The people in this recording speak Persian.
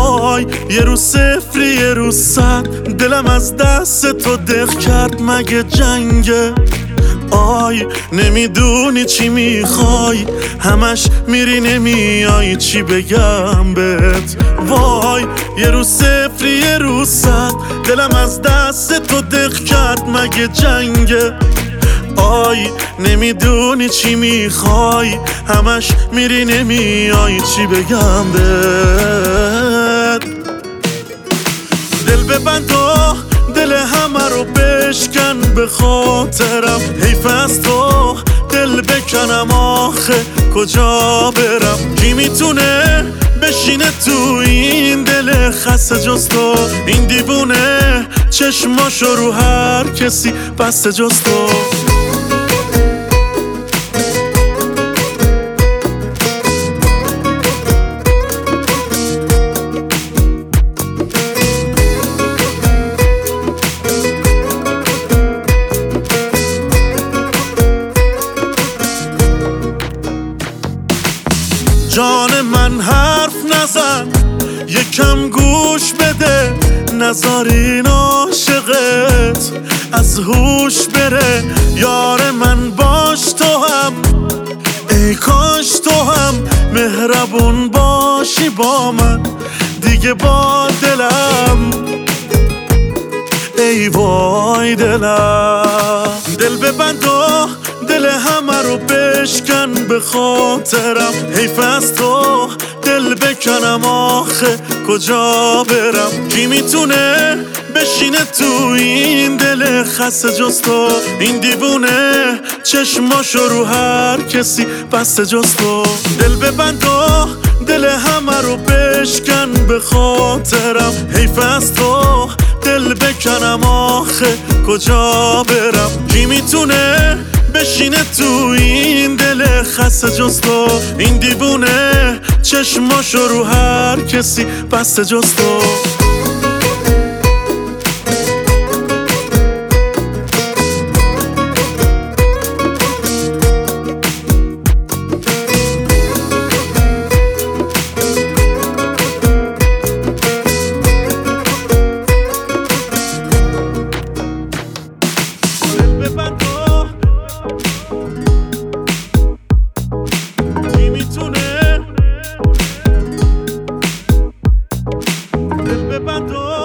وای یه روز صفر یه روز صد، دلم از دست تو دق کرد مگه جنگه؟ آی نمیدونی چی میخوای، همش میری نمیای، چی بگم بهت؟ وای یه روز صفر یه روز صد، دلم از دست تو دق کرد مگه جنگه؟ آی نمیدونی چی میخوای، همش میری نمیای، چی بگم بهت؟ دل ببند و دل همه رو بشکن به خاطرم، حیف از تو دل بکنم، آخه کجا برم؟ کی میتونه بشینه تو این دل خسته جز تو؟ این دیوونه چشماشو رو هر کسی بسته جز تو. جان من حرف نزن، یکم گوش بده، نذار این عاشقت از هوش بره. یار من باش تو هم، ای کاش تو هم مهربون باشی با من دیگه، با دلم ای وای دلم. دل ببند و دل همه رو بشکن به خاطرم، حیف از تو دل بکنم، آخه کجا برم؟ کی میتونه بشینه تو این دل خسته جز تو؟ این دیوونه چشماشو رو هر کسی بسته جز تو. دل ببند و دل همه رو بشکن به خاطرم، حیف از تو دل بکنم، آخه کجا برم؟ کی میتونه بشینه تو این دل خسته جز تو؟ این دیوونه چشماشو رو هر کسی بسته جز تو. Bando